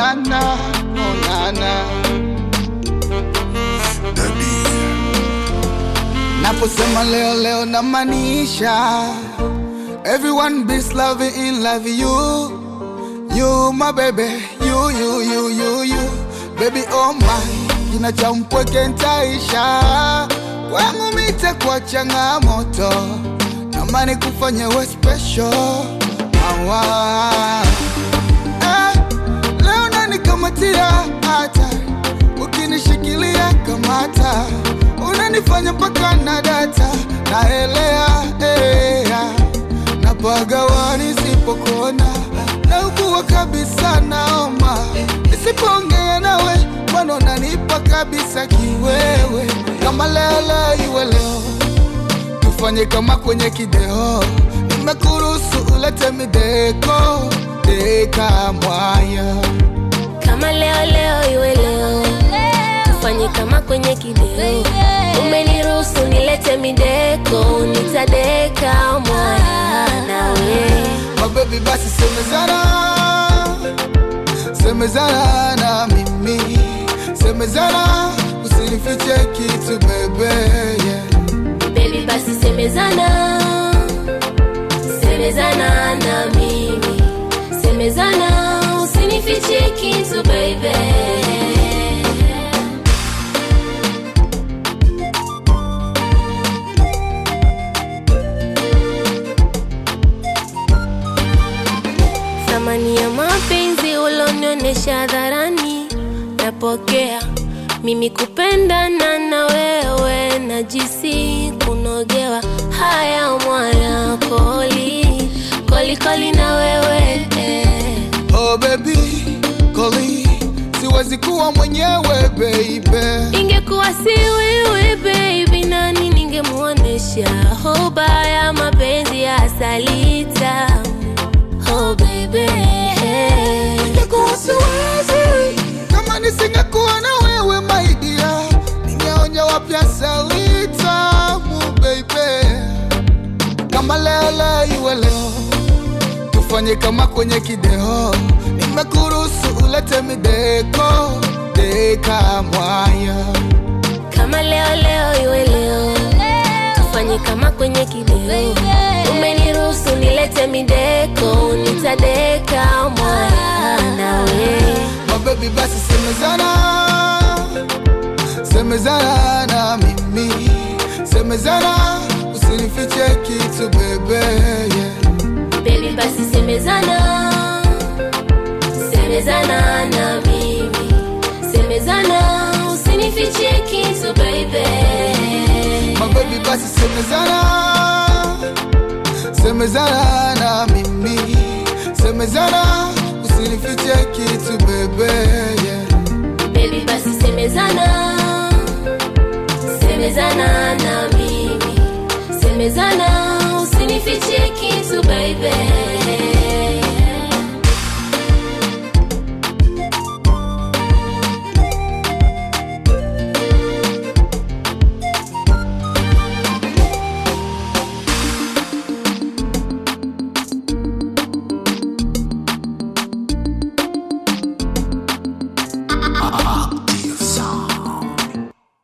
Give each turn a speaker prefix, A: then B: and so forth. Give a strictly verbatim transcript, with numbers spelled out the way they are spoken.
A: nana, oh nana. Naposema leo leo na manisha. Everyone be loving in love you. You my baby, you you you you you. Baby oh my, kina cha mpweke ntaisha. Wangu mite kwa changamoto, namani kufanye we special. Awa eh, leo nani kamatia hata, ukinishikilia kamata, unanifanya mpaka na data, naelea eh, napagawa nisipokona, na ukuwa kabisa naoma, nisipongea nawe, mano nanipa kabisa kiwewe. Kama leo leo iwe leo, tufanye kama kwenye kideo, nimekuruhusu ulete mideko, deka mwaya.
B: Kama leo leo iwe leo, tufanye kama kwenye kideo, umeniruhusu nilete mideko, nitadeka mwaya nawe.
A: My baby basi semezana, semezana na mimi, semezana, usinifiche kitu bebe, yeah.
B: Baby basi semezana, semezana na mimi, semezana, usinifiche kitu baby. Thamani ya mapenzi ulonionesha hadharani, napokea. Mimi kupendana na wewe, najisi kunogewa. Haya mwaya koli, koli koli na wewe eh.
A: Oh baby, koli, siwezi kuwa mwenyewe baby.
B: Ingekuwa si wewe baby, nani ningemuonesha hoba ya mapenzi ya salita. Oh baby,
A: ingekuwa siwezi kama nisingekuwa na wewe my dear, ningeonja wapya salita mu baby. Kama leo leo iwe leo, tufanye kama kwenye kideo, nimekuruhusu ulete mideko, deka mwaya.
B: kama leo leo iwe leo, tufanye kama kwenye kideo, umeniruhusu nilete mideko, nitadeka mwaya nawe.
A: My baby basi semezana, semezana na mimi, semezana, usinifiche kitu bebe, yeah.
B: Baby basi semezana, semezana na mimi, semezana, usinifiche kitu baby.
A: My baby basi semezana, semezana na mimi, semezana, usinifiche kitu bebe, yeah.
B: Baby basi semezana, semezana na mimi, semezana, usinifiche kitu baby.